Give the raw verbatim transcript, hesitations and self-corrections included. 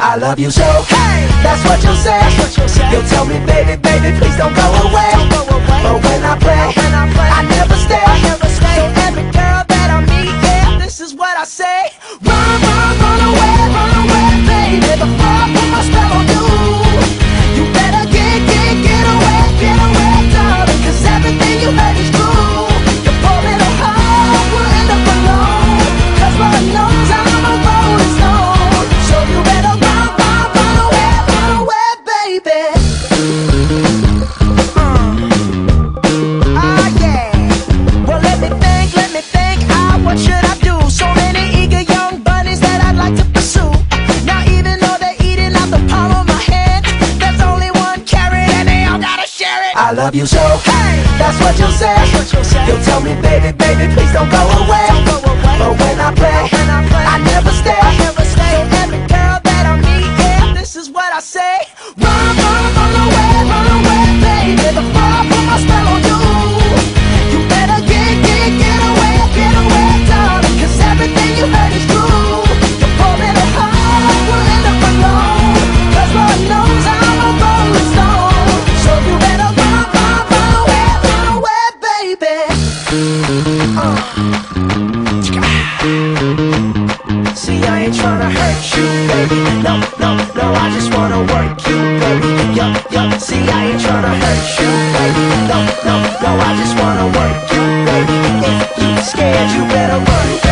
I love you so, hey, that's what you'll say. That's what you'll say. You'll tell me, baby, baby, please don't go away. Don't go away. But when I play, when I, play I never stay. I never stay. So every girl that I meet, yeah, this is what I say. Run, run, run away, run away, baby, before I put my spell on you. You better get, get, get away, get away, darling, 'cause everything you heard is true. Your poor little heart will end up alone, 'cause Lord knows I'm a rolling stone. So you better run, run, run away, run away, baby. Ah, yeah. Well, let me think, let me think. Ah, what should I do? So many eager young bunnies that I'd like to pursue. Now even though they're eating out the palm of my hand, there's only one carrot and they all gotta share it. I love you so, hey, that's what you'll say. That's what you'll say. You'll tell me, baby, baby, please don't go away. Don't go away. But when I play, when I, play I never stay. I never stay. So every girl that I meet, yeah, this is what I say. Run, run, run away, run away, baby, before I put my spell on you. You better get, get, get away, get away, darling, 'cause everything you heard is true. Your poor little heart will end up alone, 'cause Lord knows I'm a rolling stone. So you better run, run, run away, run away, baby. Uh. See, I ain't tryna hurt you, baby. No, no, no, I just wanna work you, baby. Yo, yo, see, I ain't tryna hurt you, baby. No, no, no, I just wanna work you, baby. If you scared, you better run.